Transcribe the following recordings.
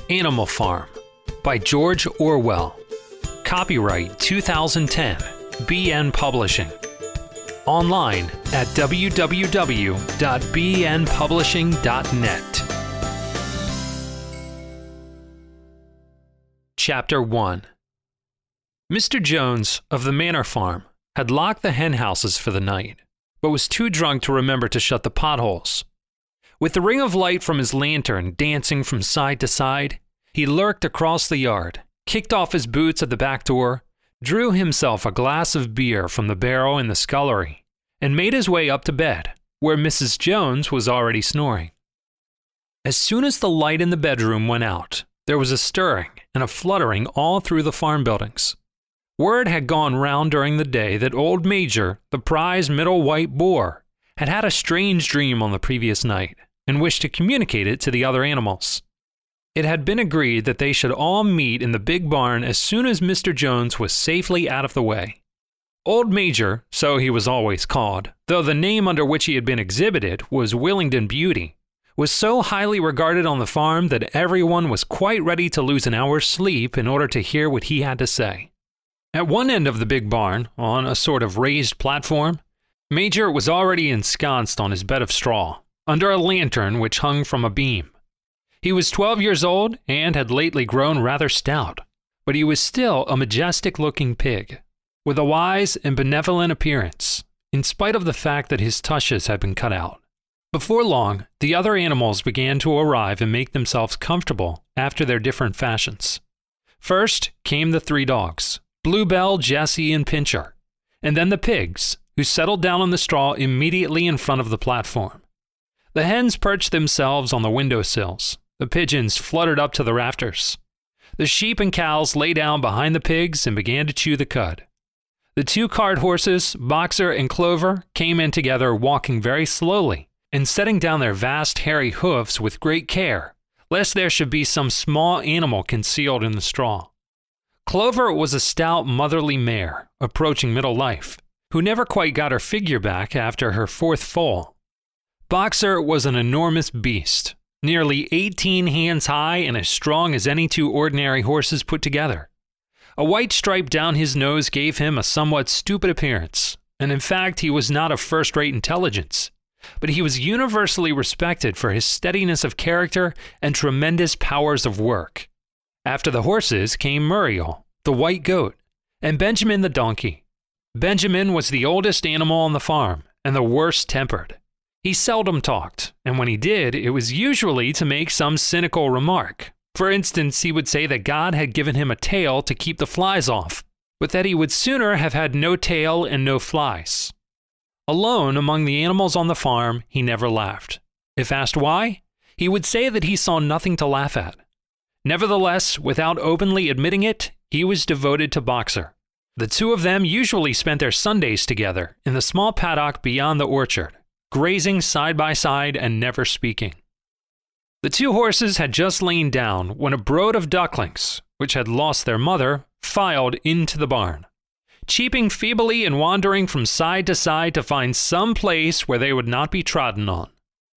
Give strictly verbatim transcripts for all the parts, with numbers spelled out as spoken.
Animal Farm by George Orwell. Copyright two thousand ten, B N Publishing. Online at w w w dot b n publishing dot net. Chapter one. Mister Jones of the Manor Farm had locked the hen houses for the night, but was too drunk to remember to shut the potholes. With the ring of light from his lantern dancing from side to side, he lurked across the yard, kicked off his boots at the back door, drew himself a glass of beer from the barrel in the scullery, and made his way up to bed, where Missus Jones was already snoring. As soon as the light in the bedroom went out, there was a stirring and a fluttering all through the farm buildings. Word had gone round during the day that old Major, the prize middle white boar, had had a strange dream on the previous night and wished to communicate it to the other animals. It had been agreed that they should all meet in the big barn as soon as Mister Jones was safely out of the way. Old Major, so he was always called, though the name under which he had been exhibited was Willingdon Beauty, was so highly regarded on the farm that everyone was quite ready to lose an hour's sleep in order to hear what he had to say. At one end of the big barn, on a sort of raised platform, Major was already ensconced on his bed of straw, under a lantern which hung from a beam. He was twelve years old and had lately grown rather stout, but he was still a majestic-looking pig, with a wise and benevolent appearance, in spite of the fact that his tushes had been cut out. Before long, the other animals began to arrive and make themselves comfortable after their different fashions. First came the three dogs, Bluebell, Jessie, and Pincher, and then the pigs, who settled down on the straw immediately in front of the platform. The hens perched themselves on the window sills. The pigeons fluttered up to the rafters. The sheep and cows lay down behind the pigs and began to chew the cud. The two cart horses, Boxer and Clover, came in together, walking very slowly and setting down their vast hairy hoofs with great care, lest there should be some small animal concealed in the straw. Clover was a stout, motherly mare, approaching middle life, who never quite got her figure back after her fourth foal. Boxer was an enormous beast, nearly eighteen hands high and as strong as any two ordinary horses put together. A white stripe down his nose gave him a somewhat stupid appearance, and in fact he was not of first-rate intelligence, but he was universally respected for his steadiness of character and tremendous powers of work. After the horses came Muriel, the white goat, and Benjamin the donkey. Benjamin was the oldest animal on the farm and the worst-tempered. He seldom talked, and when he did, it was usually to make some cynical remark. For instance, he would say that God had given him a tail to keep the flies off, but that he would sooner have had no tail and no flies. Alone among the animals on the farm, he never laughed. If asked why, he would say that he saw nothing to laugh at. Nevertheless, without openly admitting it, he was devoted to Boxer. The two of them usually spent their Sundays together in the small paddock beyond the orchard, grazing side by side and never speaking. The two horses had just lain down when a brood of ducklings, which had lost their mother, filed into the barn, cheeping feebly and wandering from side to side to find some place where they would not be trodden on.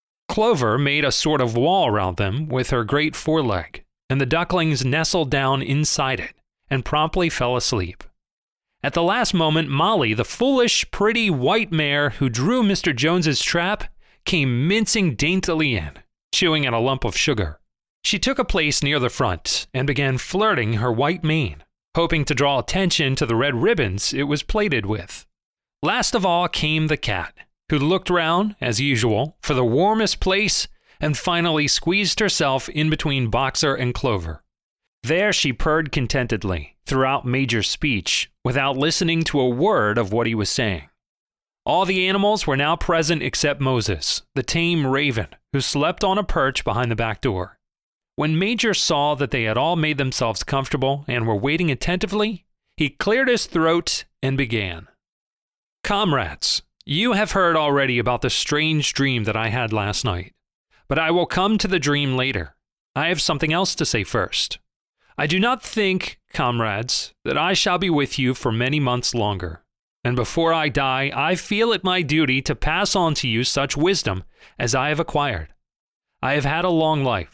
Clover made a sort of wall round them with her great foreleg, and the ducklings nestled down inside it and promptly fell asleep. At the last moment, Molly, the foolish, pretty white mare who drew Mister Jones's trap, came mincing daintily in, chewing at a lump of sugar. She took a place near the front and began flirting her white mane, hoping to draw attention to the red ribbons it was plaited with. Last of all came the cat, who looked round, as usual, for the warmest place and finally squeezed herself in between Boxer and Clover. There she purred contentedly throughout Major's speech, without listening to a word of what he was saying. All the animals were now present except Moses, the tame raven, who slept on a perch behind the back door. When Major saw that they had all made themselves comfortable and were waiting attentively, he cleared his throat and began. Comrades, you have heard already about the strange dream that I had last night, but I will come to the dream later. I have something else to say first. I do not think, comrades, that I shall be with you for many months longer, and before I die, I feel it my duty to pass on to you such wisdom as I have acquired. I have had a long life,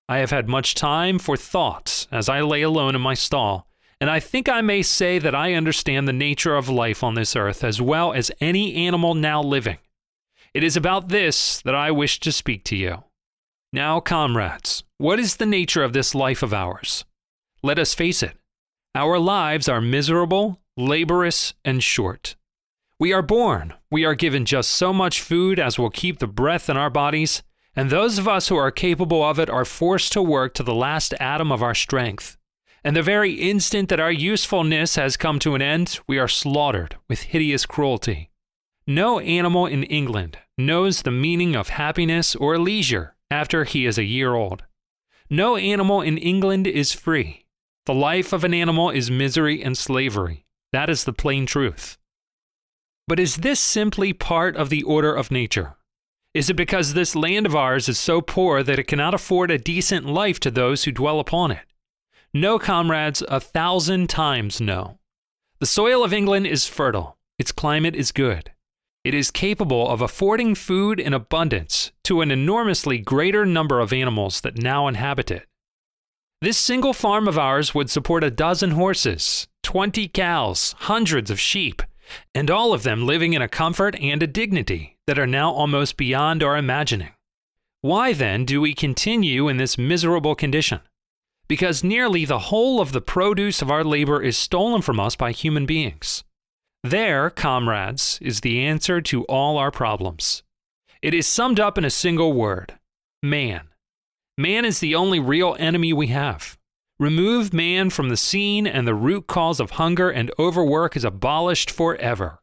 I have had much time for thought as I lay alone in my stall, and I think I may say that I understand the nature of life on this earth as well as any animal now living. It is about this that I wish to speak to you. Now, comrades, what is the nature of this life of ours? Let us face it. Our lives are miserable, laborious, and short. We are born, we are given just so much food as will keep the breath in our bodies, and those of us who are capable of it are forced to work to the last atom of our strength. And the very instant that our usefulness has come to an end, we are slaughtered with hideous cruelty. No animal in England knows the meaning of happiness or leisure after he is a year old. No animal in England is free. The life of an animal is misery and slavery. That is the plain truth. But is this simply part of the order of nature? Is it because this land of ours is so poor that it cannot afford a decent life to those who dwell upon it? No, comrades, a thousand times no. The soil of England is fertile. Its climate is good. It is capable of affording food in abundance to an enormously greater number of animals that now inhabit it. This single farm of ours would support a dozen horses, twenty cows, hundreds of sheep, and all of them living in a comfort and a dignity that are now almost beyond our imagining. Why then do we continue in this miserable condition? Because nearly the whole of the produce of our labor is stolen from us by human beings. There, comrades, is the answer to all our problems. It is summed up in a single word: man. Man is the only real enemy we have. Remove man from the scene and the root cause of hunger and overwork is abolished forever.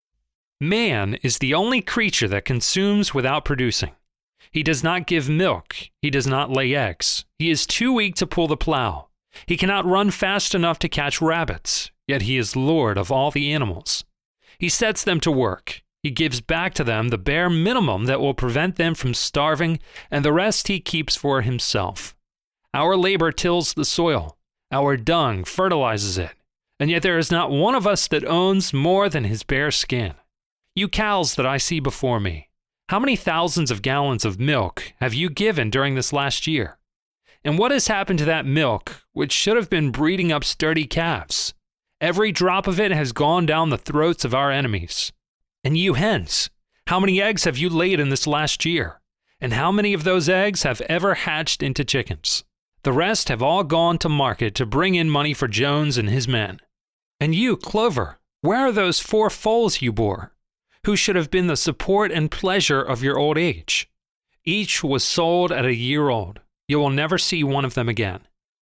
Man is the only creature that consumes without producing. He does not give milk. He does not lay eggs. He is too weak to pull the plow. He cannot run fast enough to catch rabbits, yet he is lord of all the animals. He sets them to work. He gives back to them the bare minimum that will prevent them from starving, and the rest he keeps for himself. Our labor tills the soil. Our dung fertilizes it. And yet there is not one of us that owns more than his bare skin. You cows that I see before me, how many thousands of gallons of milk have you given during this last year? And what has happened to that milk, which should have been breeding up sturdy calves? Every drop of it has gone down the throats of our enemies. And you hens, how many eggs have you laid in this last year? And how many of those eggs have ever hatched into chickens? The rest have all gone to market to bring in money for Jones and his men. And you, Clover, where are those four foals you bore, who should have been the support and pleasure of your old age? Each was sold at a year old. You will never see one of them again.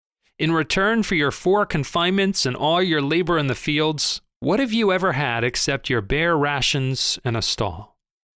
In return for your four confinements and all your labor in the fields, what have you ever had except your bare rations and a stall?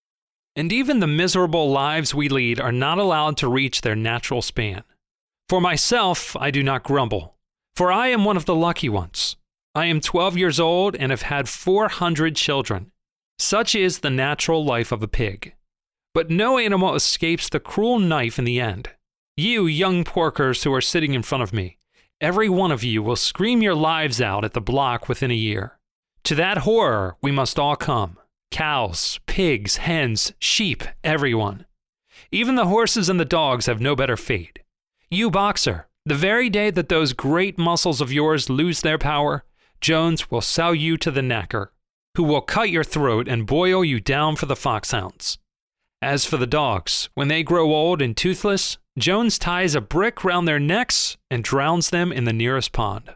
And even the miserable lives we lead are not allowed to reach their natural span. For myself, I do not grumble, for I am one of the lucky ones. I am twelve years old and have had four hundred children. Such is the natural life of a pig. But no animal escapes the cruel knife in the end. You young porkers who are sitting in front of me, every one of you will scream your lives out at the block within a year. To that horror we must all come. Cows, pigs, hens, sheep, everyone. Even the horses and the dogs have no better fate. You boxer, the very day that those great muscles of yours lose their power, Jones will sell you to the knacker, who will cut your throat and boil you down for the foxhounds. As for the dogs, when they grow old and toothless, Jones ties a brick round their necks and drowns them in the nearest pond.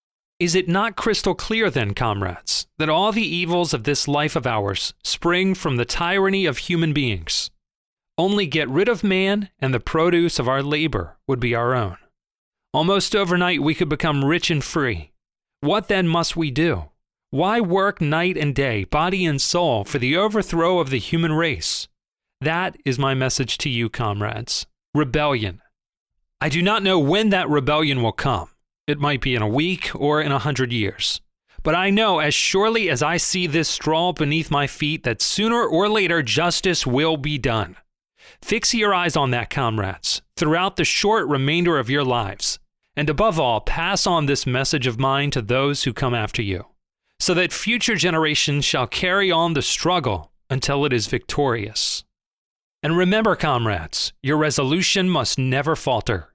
Is it not crystal clear then, comrades, that all the evils of this life of ours spring from the tyranny of human beings? Only get rid of man, and the produce of our labor would be our own. Almost overnight we could become rich and free. What then must we do? Why work night and day, body and soul, for the overthrow of the human race? That is my message to you, comrades. Rebellion. I do not know when that rebellion will come. It might be in a week or in a hundred years. But I know as surely as I see this straw beneath my feet that sooner or later justice will be done. Fix your eyes on that, comrades, throughout the short remainder of your lives. And above all, pass on this message of mine to those who come after you, so that future generations shall carry on the struggle until it is victorious. And remember, comrades, your resolution must never falter.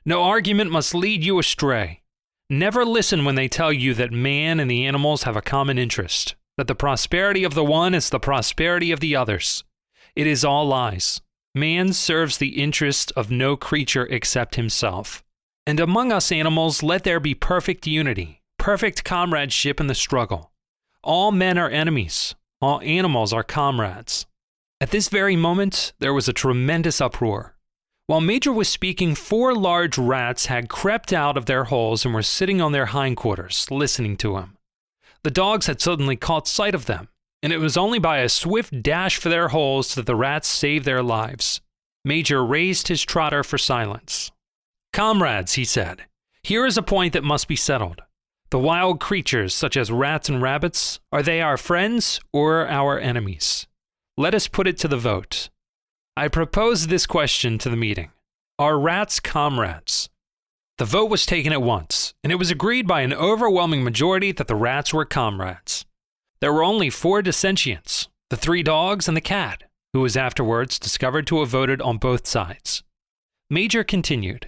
No argument must lead you astray. Never listen when they tell you that man and the animals have a common interest, that the prosperity of the one is the prosperity of the others. It is all lies. Man serves the interest of no creature except himself. And among us animals, let there be perfect unity, perfect comradeship in the struggle. All men are enemies. All animals are comrades. At this very moment, there was a tremendous uproar. While Major was speaking, four large rats had crept out of their holes and were sitting on their hindquarters, listening to him. The dogs had suddenly caught sight of them, and it was only by a swift dash for their holes that the rats saved their lives. Major raised his trotter for silence. "Comrades," he said, "here is a point that must be settled. The wild creatures, such as rats and rabbits, are they our friends or our enemies? Let us put it to the vote. I propose this question to the meeting. Are rats comrades?" The vote was taken at once, and it was agreed by an overwhelming majority that the rats were comrades. There were only four dissentients, the three dogs and the cat, who was afterwards discovered to have voted on both sides. Major continued,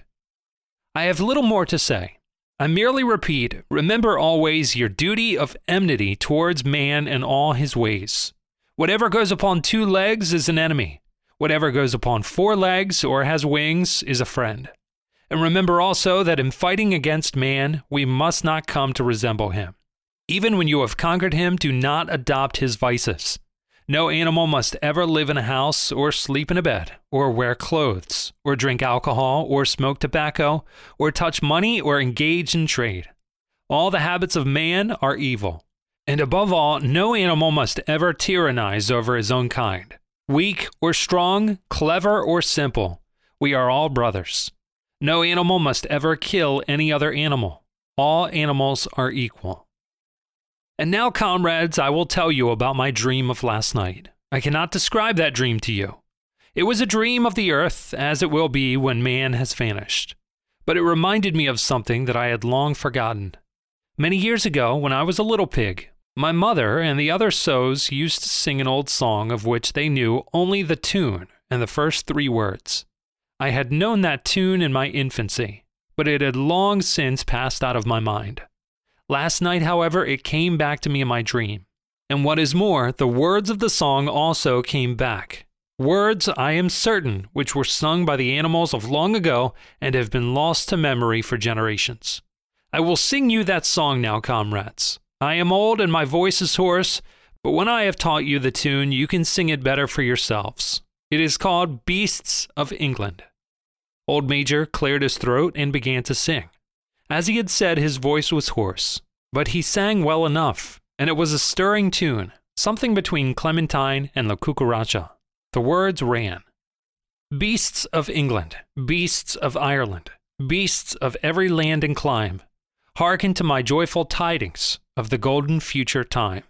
"I have little more to say. I merely repeat, remember always your duty of enmity towards man and all his ways. Whatever goes upon two legs is an enemy. Whatever goes upon four legs or has wings is a friend. And remember also that in fighting against man, we must not come to resemble him. Even when you have conquered him, do not adopt his vices. No animal must ever live in a house or sleep in a bed, or wear clothes, or drink alcohol, or smoke tobacco, or touch money, or engage in trade. All the habits of man are evil. And above all, no animal must ever tyrannize over his own kind. Weak or strong, clever or simple, we are all brothers. No animal must ever kill any other animal. All animals are equal. And now, comrades, I will tell you about my dream of last night. I cannot describe that dream to you. It was a dream of the earth, as it will be when man has vanished. But it reminded me of something that I had long forgotten. Many years ago, when I was a little pig, my mother and the other sows used to sing an old song of which they knew only the tune and the first three words. I had known that tune in my infancy, but it had long since passed out of my mind. Last night, however, it came back to me in my dream. And what is more, the words of the song also came back. Words, I am certain, which were sung by the animals of long ago and have been lost to memory for generations. I will sing you that song now, comrades. I am old and my voice is hoarse, but when I have taught you the tune, you can sing it better for yourselves. It is called Beasts of England. Old Major cleared his throat and began to sing. As he had said, his voice was hoarse, but he sang well enough, and it was a stirring tune, something between Clementine and La Cucaracha. The words ran, "Beasts of England, beasts of Ireland, beasts of every land and clime, hearken to my joyful tidings of the golden future time.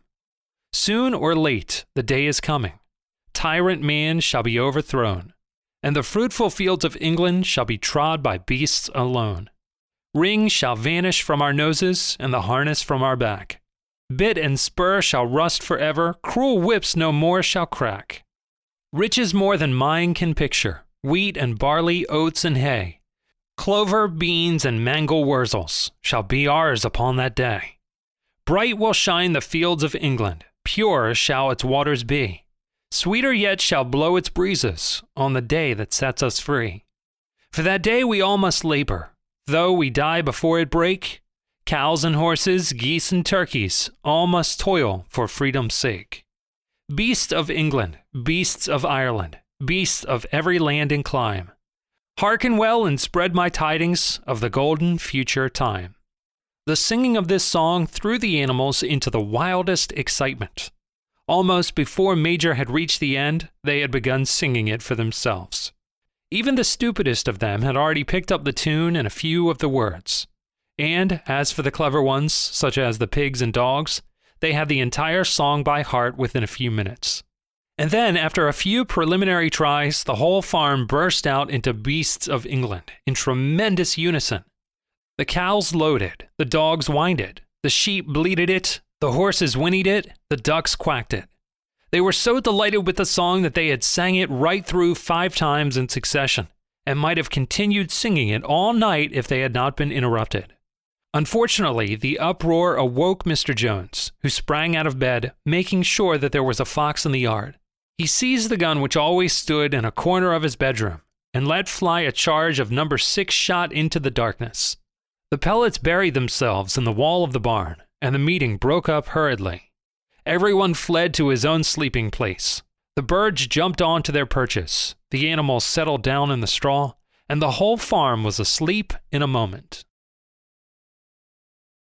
Soon or late the day is coming. Tyrant man shall be overthrown, and the fruitful fields of England shall be trod by beasts alone. Ring shall vanish from our noses, and the harness from our back. Bit and spur shall rust forever, cruel whips no more shall crack. Riches more than mine can picture, wheat and barley, oats and hay, clover, beans, and mangel wurzels shall be ours upon that day. Bright will shine the fields of England, pure shall its waters be. Sweeter yet shall blow its breezes on the day that sets us free. For that day we all must labor, though we die before it break. Cows and horses, geese and turkeys, all must toil for freedom's sake. Beasts of England, beasts of Ireland, beasts of every land and clime, hearken well and spread my tidings of the golden future time." The singing of this song threw the animals into the wildest excitement. Almost before Major had reached the end, they had begun singing it for themselves. Even the stupidest of them had already picked up the tune and a few of the words. And as for the clever ones, such as the pigs and dogs, they had the entire song by heart within a few minutes. And then, after a few preliminary tries, the whole farm burst out into Beasts of England in tremendous unison. The cows lowed it, the dogs whined it, the sheep bleated it, the horses whinnied it, the ducks quacked it. They were so delighted with the song that they had sang it right through five times in succession, and might have continued singing it all night if they had not been interrupted. Unfortunately, the uproar awoke Mister Jones, who sprang out of bed, making sure that there was a fox in the yard. He seized the gun which always stood in a corner of his bedroom and let fly a charge of number six shot into the darkness. The pellets buried themselves in the wall of the barn, and the meeting broke up hurriedly. Everyone fled to his own sleeping place. The birds jumped onto their perches, the animals settled down in the straw, and the whole farm was asleep in a moment.